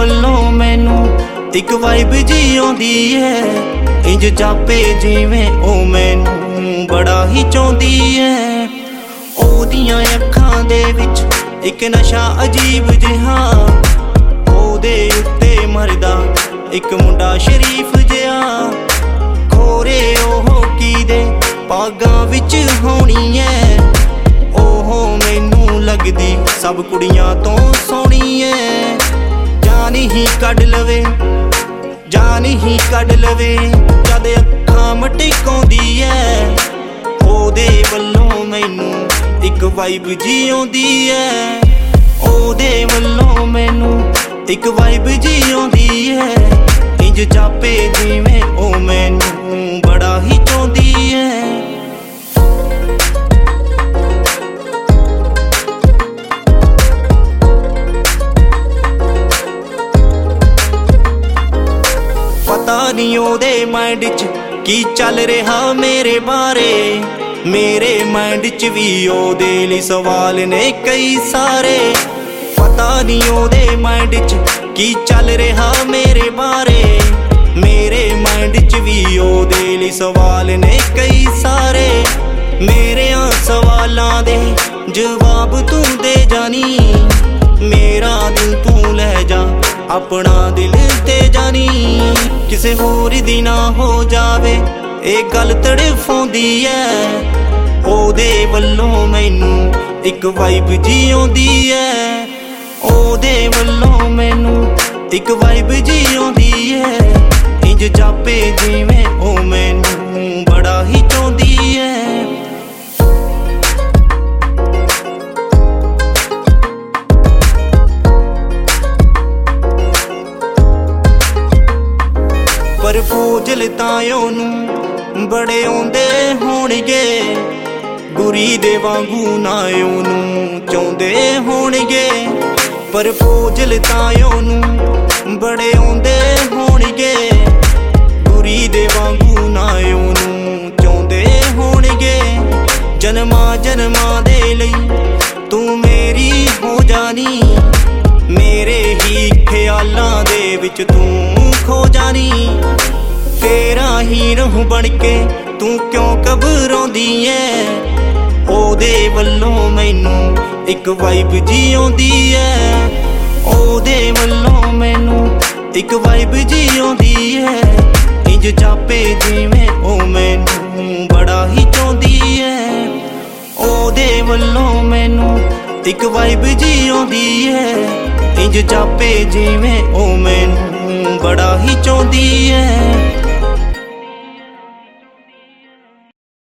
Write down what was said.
ਵੱਲੋਂ ਮੈਨੂੰ ਇੱਕ ਵਾਈਬ ਜੀ ਆਉਂਦੀ ਐ। ਇੰਜ ਜਾਪੇ ਜਿਵੇਂ ਉਹ ਮੈਨੂੰ ਬੜਾ ਹੀ ਚਾਹੁੰਦੀ ਐ। ਉਹਦੀਆਂ ਅੱਖਾਂ ਦੇ ਵਿੱਚ ਇੱਕ ਨਸ਼ਾ ਅਜੀਬ ਜਿਹਾ, ਉਹਦੇ ਉੱਤੇ ਮਰਦਾ ਇੱਕ ਮੁੰਡਾ ਸ਼ਰੀਫ ਜਿਹਾ। ਖੋਰੇ ਉਹ ਕਿਦੇ ਪਾਗਾਂ ਵਿੱਚ ਹੋਣੀ ਐ, ਉਹ ਮੈਨੂੰ ਲੱਗਦੀ ਸਭ ਕੁੜੀਆਂ ਤੋਂ ਸੋਹਣੀ ਐ। ਜਾਨ ਹੀ ਕੱਢ ਲਵੇ, ਜਾਨ ਹੀ ਕੱਢ ਲਵੇ ਜਦ ਅੱਖਾਂ ਮਟਕਾਉਂਦੀ ਐ। ਉਹਦੇ ਵੱਲੋਂ ਮੈਨੂੰ ਇੱਕ ਵਾਈਬ ਜੀ ਆਉਂਦੀ ਐ। ਉਹਦੇ ਵੱਲੋਂ ਮੈਨੂੰ ਇੱਕ ਵਾਈਬ ਜੀ ਆਉਂਦੀ ਐ। ਇੰਜ ਜਾਪੇ ਜਿਵੇਂ ਉਹ ਮੈਨੂੰ ਬੜਾ ਹੀ ਚਾਹੁੰਦੀ ਐ। ਪਤਾ ਨੀ ਉਹਦੇ ਮਾਈਂਡ 'ਚ ਕੀ ਚੱਲ ਰਿਹਾ ਮੇਰੇ ਬਾਰੇ, ਮੇਰੇ ਮਾਈਂਡ 'ਚ ਵੀ ਉਹਦੇ ਲਈ ਸਵਾਲ ਨੇ ਕਈ ਸਾਰੇ। ਪਤਾ ਨੀ ਉਹਦੇ ਮਾਈਂਡ 'ਚ ਕੀ ਚੱਲ ਰਿਹਾ ਮੇਰੇ ਬਾਰੇ, ਮੇਰੇ ਮਾਈਂਡ 'ਚ ਵੀ ਉਹਦੇ ਲਈ ਸਵਾਲ ਨੇ ਕਈ ਸਾਰੇ। ਮੇਰਿਆਂ ਸਵਾਲਾਂ ਦੇ ਜਵਾਬ ਤੂੰ ਦੇ ਜਾਨੀ, ਮੇਰਾ ਦਿਲ ਤੂੰ ਲੈ ਜਾ ਆਪਣਾ ਦਿਲ ਤੇ ਜਾਨੀ। ਕਿਸੇ ਹੋਰ ਦੀ ਨਾ ਹੋ ਜਾਵੇ ਇਹ ਗੱਲ ਤੜਫਾਉਂਦੀ ਐ। ਉਹਦੇ ਵੱਲੋਂ ਮੈਨੂੰ ਇੱਕ ਵਾਈਬ ਜੀ ਆਉਂਦੀ ਐ। ਉਹਦੇ ਵੱਲੋਂ ਮੈਨੂੰ ਇੱਕ ਵਾਈਬ ਜੀ ਆਉਂਦੀ ਐ। ਇੰਜ ਜਾਪੇ ਜਿਵੇਂ ਉਹ ਮੈਨੂੰ ਬੜਾ ਹੀ ਚਾਹੁੰਦੀ ਐ। ਪ੍ਰਪੋਜ਼ਲ ਤਾਂ ਉਹਨੂੰ ਬੜੇ ਆਉਂਦੇ ਹੋਣਗੇ, ਗੁਰੀ ਦੇ ਵਾਂਗੂ ਨਾ ਉਹਨੂੰ ਚਾਹੁੰਦੇ ਹੋਣਗੇ। ਪ੍ਰਪੋਜ਼ਲ ਤਾਂ ਉਹਨੂੰ ਬੜੇ ਆਉਂਦੇ ਹੋਣਗੇ, ਗੁਰੀ ਦੇ ਵਾਂਗੂ ਨਾ ਉਹਨੂੰ ਚਾਹੁੰਦੇ ਹੋਣਗੇ। ਜਨਮਾਂ ਜਨਮਾਂ ਦੇ ਲਈ ਤੂੰ ਮੇਰੀ ਹੋ ਜਾਨੀ, ਮੇਰੇ ਹੀ ਖਿਆਲਾਂ ਦੇ ਵਿੱਚ ਤੂੰ ਖੋ ਜਾਨੀ। ਤੇਰਾ ਹੀ ਰਹੂੰ ਬਣ ਕੇ ਤੂੰ ਕਿਉਂ ਘਬਰਾਉਂਦੀ ਐ। ਉਹਦੇ ਵੱਲੋਂ ਮੈਨੂੰ ਇੱਕ ਵਾਈਬ ਜੀ ਆਉਂਦੀ ਐ। ਉਹਦੇ ਵੱਲੋਂ ਮੈਨੂੰ ਇੱਕ ਵਾਈਬ ਜੀ ਆਉਂਦੀ ਐ। ਇੰਜ ਜਾਪੇ ਜਿਵੇਂ ਉਹ ਮੈਨੂੰ ਬੜਾ ਹੀ ਚਾਹੁੰਦੀ ਐ। ਉਹਦੇ ਵੱਲੋਂ ਮੈਨੂੰ ਇੱਕ ਵਾਈਬ ਜੀ ਆਉਂਦੀ ਐ। ਇੰਜ ਜਾਪੇ ਜਿਵੇਂ ਉਹ ਮੈਨੂੰ ਬੜਾ ਹੀ ਚਾਹੁੰਦੀ ਐ।